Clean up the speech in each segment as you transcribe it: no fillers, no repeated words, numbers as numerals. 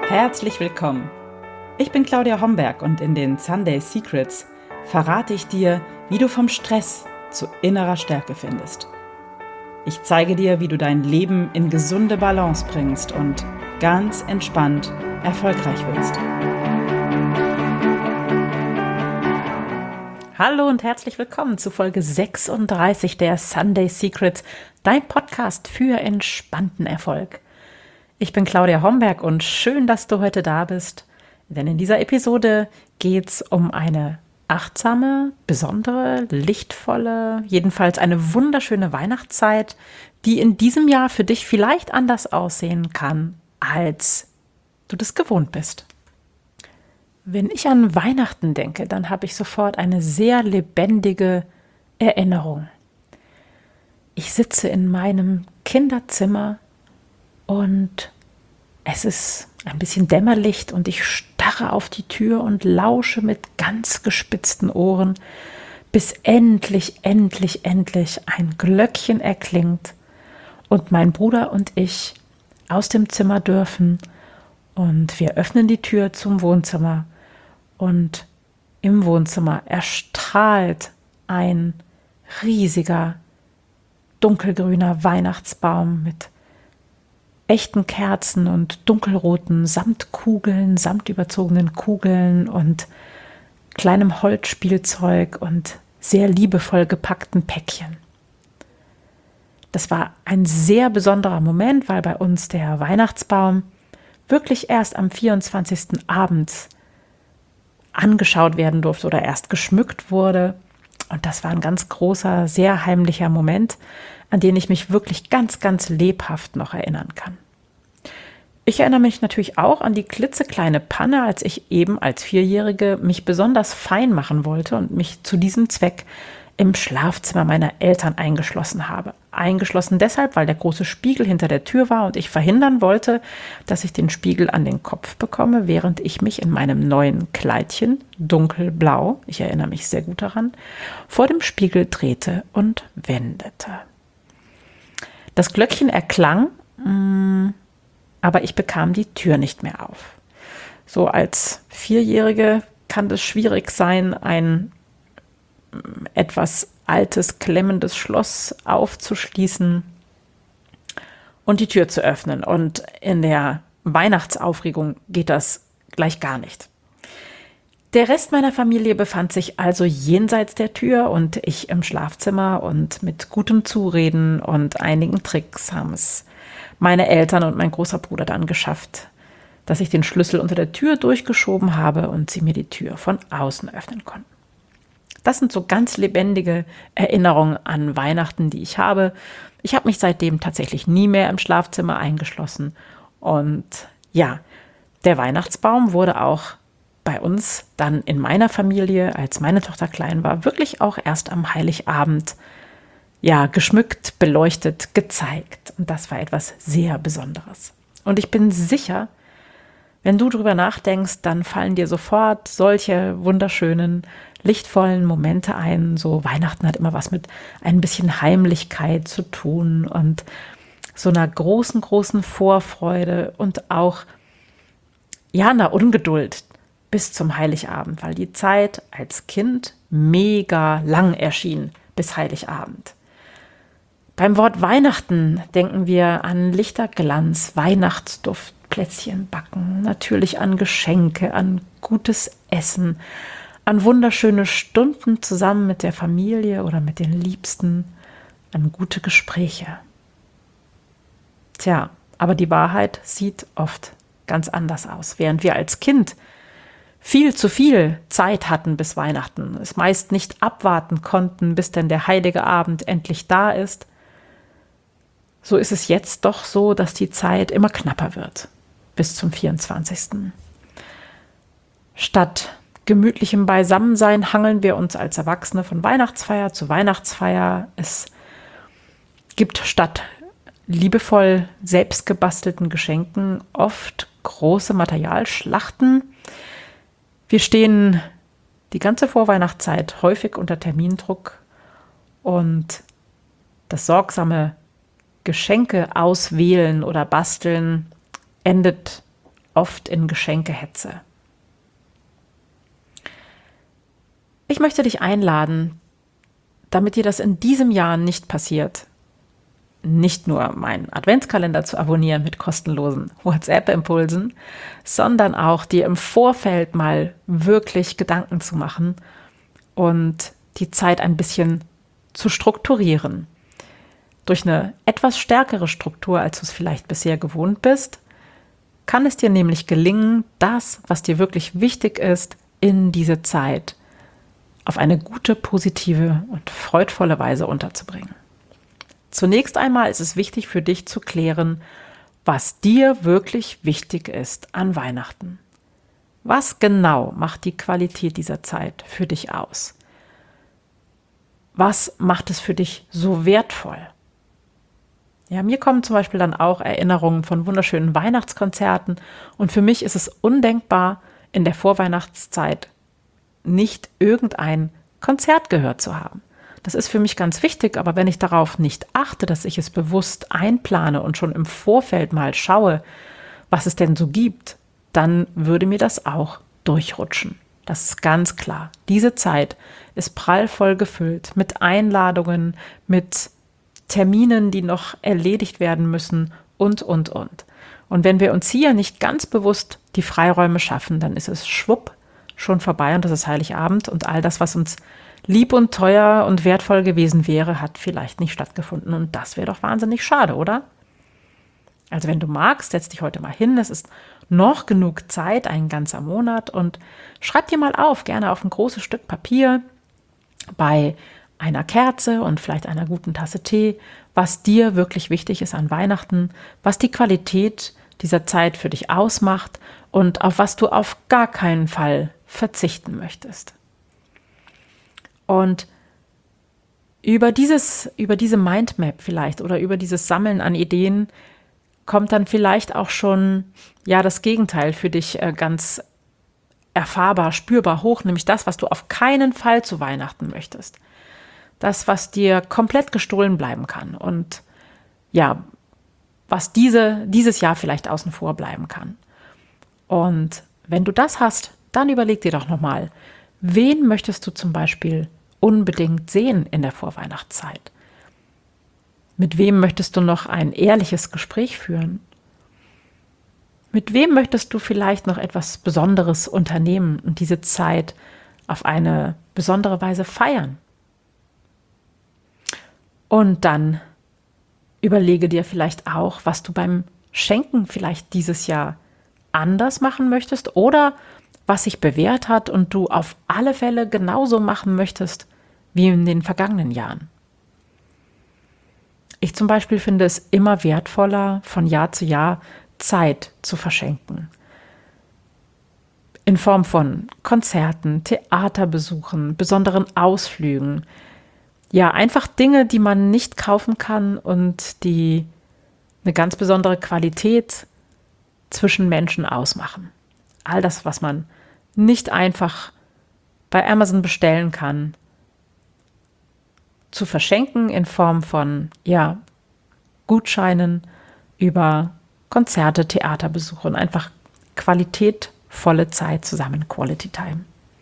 Herzlich willkommen. Ich bin Claudia Homberg und in den Sunday Secrets verrate ich dir, wie du vom Stress zu innerer Stärke findest. Ich zeige dir, wie du dein Leben in gesunde Balance bringst und ganz entspannt erfolgreich wirst. Hallo und herzlich willkommen zu Folge 36 der Sunday Secrets, dein Podcast für entspannten Erfolg. Ich bin Claudia Homberg und schön, dass du heute da bist, denn in dieser Episode geht es um eine achtsame, besondere, lichtvolle, jedenfalls eine wunderschöne Weihnachtszeit, die in diesem Jahr für dich vielleicht anders aussehen kann, als du das gewohnt bist. Wenn ich an Weihnachten denke, dann habe ich sofort eine sehr lebendige Erinnerung. Ich sitze in meinem Kinderzimmer und es ist ein bisschen Dämmerlicht und ich starre auf die Tür und lausche mit ganz gespitzten Ohren, bis endlich ein Glöckchen erklingt und mein Bruder und ich aus dem Zimmer dürfen und wir öffnen die Tür zum Wohnzimmer und im Wohnzimmer erstrahlt ein riesiger, dunkelgrüner Weihnachtsbaum mit echten Kerzen und dunkelroten Samtkugeln, samtüberzogenen Kugeln und kleinem Holzspielzeug und sehr liebevoll gepackten Päckchen. Das war ein sehr besonderer Moment, weil bei uns der Weihnachtsbaum wirklich erst am 24. abends angeschaut werden durfte oder erst geschmückt wurde. Und das war ein ganz großer, sehr heimlicher Moment, an den ich mich wirklich ganz lebhaft noch erinnern kann. Ich erinnere mich natürlich auch an die klitzekleine Panne, als ich eben als Vierjährige mich besonders fein machen wollte und mich zu diesem Zweck im Schlafzimmer meiner Eltern eingeschlossen habe. Eingeschlossen deshalb, weil der große Spiegel hinter der Tür war und ich verhindern wollte, dass ich den Spiegel an den Kopf bekomme, während ich mich in meinem neuen Kleidchen, dunkelblau, ich erinnere mich sehr gut daran, vor dem Spiegel drehte und wendete. Das Glöckchen erklang, aber ich bekam die Tür nicht mehr auf. So als Vierjährige kann es schwierig sein, ein etwas altes, klemmendes Schloss aufzuschließen und die Tür zu öffnen. Und in der Weihnachtsaufregung geht das gleich gar nicht. Der Rest meiner Familie befand sich also jenseits der Tür und ich im Schlafzimmer und mit gutem Zureden und einigen Tricks haben es meine Eltern und mein großer Bruder dann geschafft, dass ich den Schlüssel unter der Tür durchgeschoben habe und sie mir die Tür von außen öffnen konnten. Das sind so ganz lebendige Erinnerungen an Weihnachten, die ich habe. Ich habe mich seitdem tatsächlich nie mehr im Schlafzimmer eingeschlossen. Und ja, der Weihnachtsbaum wurde auch bei uns dann in meiner Familie, als meine Tochter klein war, wirklich auch erst am Heiligabend geschmückt, beleuchtet, gezeigt. Und das war etwas sehr Besonderes. Und ich bin sicher, wenn du drüber nachdenkst, dann fallen dir sofort solche wunderschönen, lichtvollen Momente ein. So Weihnachten hat immer was mit ein bisschen Heimlichkeit zu tun und so einer großen Vorfreude und auch einer Ungeduld bis zum Heiligabend, weil die Zeit als Kind mega lang erschien bis Heiligabend. Beim Wort Weihnachten denken wir an Lichterglanz, Weihnachtsduft, Plätzchen backen, natürlich an Geschenke, an gutes Essen, an wunderschöne Stunden zusammen mit der Familie oder mit den Liebsten, an gute Gespräche. Tja, aber die Wahrheit sieht oft ganz anders aus. Während wir als Kind viel zu viel Zeit hatten bis Weihnachten, es meist nicht abwarten konnten, bis denn der heilige Abend endlich da ist, so ist es jetzt doch so, dass die Zeit immer knapper wird, bis zum 24. Statt gemütlichem Beisammensein hangeln wir uns als Erwachsene von Weihnachtsfeier zu Weihnachtsfeier. Es gibt statt liebevoll selbstgebastelten Geschenken oft große Materialschlachten. Wir stehen die ganze Vorweihnachtszeit häufig unter Termindruck und das sorgsame Geschenke auswählen oder basteln endet oft in Geschenkehetze. Ich möchte dich einladen, damit dir das in diesem Jahr nicht passiert, nicht nur meinen Adventskalender zu abonnieren mit kostenlosen WhatsApp-Impulsen, sondern auch dir im Vorfeld mal wirklich Gedanken zu machen und die Zeit ein bisschen zu strukturieren. Durch eine etwas stärkere Struktur, als du es vielleicht bisher gewohnt bist, kann es dir nämlich gelingen, das, was dir wirklich wichtig ist, in diese Zeit auf eine gute, positive und freudvolle Weise unterzubringen. Zunächst einmal ist es wichtig für dich zu klären, was dir wirklich wichtig ist an Weihnachten. Was genau macht die Qualität dieser Zeit für dich aus? Was macht es für dich so wertvoll? Ja, mir kommen zum Beispiel dann auch Erinnerungen von wunderschönen Weihnachtskonzerten und für mich ist es undenkbar, in der Vorweihnachtszeit nicht irgendein Konzert gehört zu haben. Das ist für mich ganz wichtig, aber wenn ich darauf nicht achte, dass ich es bewusst einplane und schon im Vorfeld mal schaue, was es denn so gibt, dann würde mir das auch durchrutschen. Das ist ganz klar. Diese Zeit ist prallvoll gefüllt mit Einladungen, mit Terminen, die noch erledigt werden müssen und. Und wenn wir uns hier nicht ganz bewusst die Freiräume schaffen, dann ist es schwupp schon vorbei und das ist Heiligabend und all das, was uns lieb und teuer und wertvoll gewesen wäre, hat vielleicht nicht stattgefunden und das wäre doch wahnsinnig schade, oder? Also wenn du magst, setz dich heute mal hin, es ist noch genug Zeit, ein ganzer Monat und schreib dir mal auf, gerne auf ein großes Stück Papier bei einer Kerze und vielleicht einer guten Tasse Tee, was dir wirklich wichtig ist an Weihnachten, was die Qualität dieser Zeit für dich ausmacht und auf was du auf gar keinen Fall verzichten möchtest. Und über diese Mindmap vielleicht oder über dieses Sammeln an Ideen kommt dann vielleicht auch schon das Gegenteil für dich ganz erfahrbar, spürbar hoch, nämlich das, was du auf keinen Fall zu Weihnachten möchtest. Das, was dir komplett gestohlen bleiben kann und was dieses Jahr vielleicht außen vor bleiben kann. Und wenn du das hast, dann überleg dir doch nochmal, wen möchtest du zum Beispiel unbedingt sehen in der Vorweihnachtszeit? Mit wem möchtest du noch ein ehrliches Gespräch führen? Mit wem möchtest du vielleicht noch etwas Besonderes unternehmen und diese Zeit auf eine besondere Weise feiern? Und dann überlege dir vielleicht auch, was du beim Schenken vielleicht dieses Jahr anders machen möchtest oder was sich bewährt hat und du auf alle Fälle genauso machen möchtest wie in den vergangenen Jahren. Ich zum Beispiel finde es immer wertvoller, von Jahr zu Jahr Zeit zu verschenken. In Form von Konzerten, Theaterbesuchen, besonderen Ausflügen. Ja, einfach Dinge, die man nicht kaufen kann und die eine ganz besondere Qualität zwischen Menschen ausmachen. All das, was man nicht einfach bei Amazon bestellen kann, zu verschenken in Form von Gutscheinen über Konzerte, Theaterbesuche und einfach qualitätvolle Zeit zusammen, Quality Time.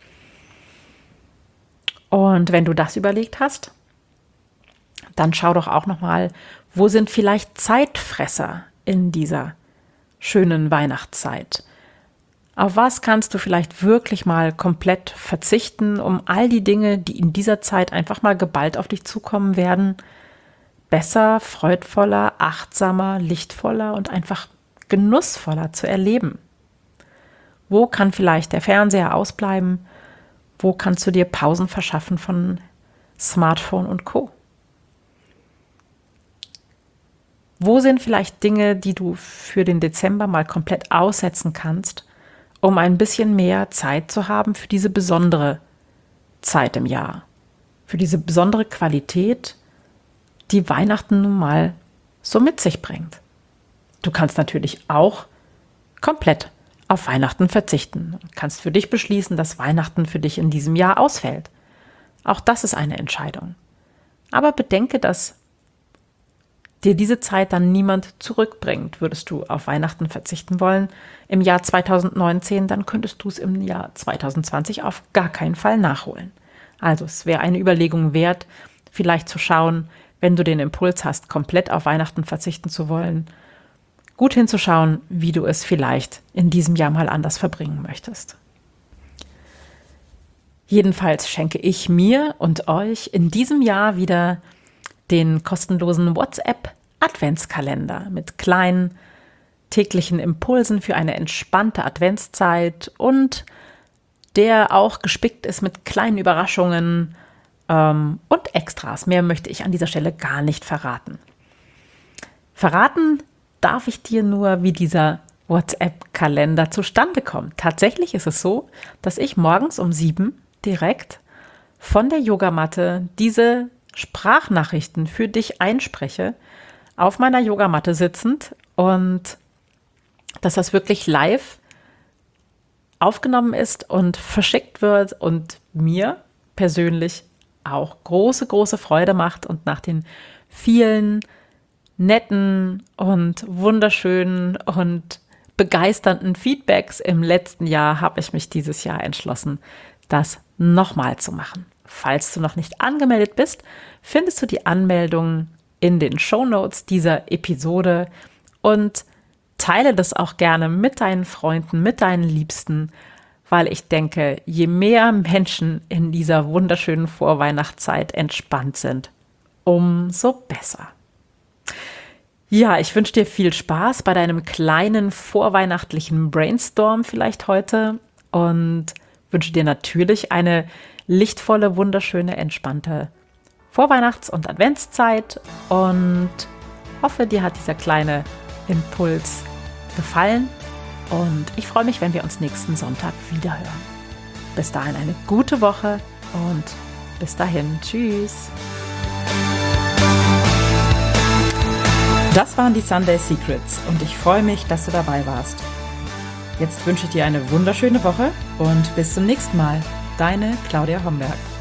Und wenn du das überlegt hast, dann schau doch auch nochmal, wo sind vielleicht Zeitfresser in dieser schönen Weihnachtszeit? Auf was kannst du vielleicht wirklich mal komplett verzichten, um all die Dinge, die in dieser Zeit einfach mal geballt auf dich zukommen werden, besser, freudvoller, achtsamer, lichtvoller und einfach genussvoller zu erleben? Wo kann vielleicht der Fernseher ausbleiben? Wo kannst du dir Pausen verschaffen von Smartphone und Co.? Wo sind vielleicht Dinge, die du für den Dezember mal komplett aussetzen kannst, um ein bisschen mehr Zeit zu haben für diese besondere Zeit im Jahr, für diese besondere Qualität, die Weihnachten nun mal so mit sich bringt? Du kannst natürlich auch komplett auf Weihnachten verzichten und kannst für dich beschließen, dass Weihnachten für dich in diesem Jahr ausfällt. Auch das ist eine Entscheidung. Aber bedenke, dass dir diese Zeit dann niemand zurückbringt. Würdest du auf Weihnachten verzichten wollen im Jahr 2019, dann könntest du es im Jahr 2020 auf gar keinen Fall nachholen. Also es wäre eine Überlegung wert, vielleicht zu schauen, wenn du den Impuls hast, komplett auf Weihnachten verzichten zu wollen, gut hinzuschauen, wie du es vielleicht in diesem Jahr mal anders verbringen möchtest. Jedenfalls schenke ich mir und euch in diesem Jahr wieder den kostenlosen WhatsApp-Adventskalender mit kleinen täglichen Impulsen für eine entspannte Adventszeit und der auch gespickt ist mit kleinen Überraschungen und Extras. Mehr möchte ich an dieser Stelle gar nicht verraten. Verraten darf ich dir nur, wie dieser WhatsApp-Kalender zustande kommt. Tatsächlich ist es so, dass ich morgens um 7 direkt von der Yogamatte diese Sprachnachrichten für dich einspreche, auf meiner Yogamatte sitzend, und dass das wirklich live aufgenommen ist und verschickt wird und mir persönlich auch große, große Freude macht. Und nach den vielen netten und wunderschönen und begeisternden Feedbacks im letzten Jahr habe ich mich dieses Jahr entschlossen, das nochmal zu machen. Falls du noch nicht angemeldet bist, findest du die Anmeldung in den Shownotes dieser Episode und teile das auch gerne mit deinen Freunden, mit deinen Liebsten, weil ich denke, je mehr Menschen in dieser wunderschönen Vorweihnachtszeit entspannt sind, umso besser. Ja, ich wünsche dir viel Spaß bei deinem kleinen vorweihnachtlichen Brainstorm vielleicht heute und wünsche dir natürlich eine lichtvolle, wunderschöne, entspannte Vorweihnachts- und Adventszeit und hoffe, dir hat dieser kleine Impuls gefallen und ich freue mich, wenn wir uns nächsten Sonntag wiederhören. Bis dahin eine gute Woche und bis dahin, tschüss. Das waren die Sunday Secrets und ich freue mich, dass du dabei warst. Jetzt wünsche ich dir eine wunderschöne Woche und bis zum nächsten Mal. Deine Claudia Homberg.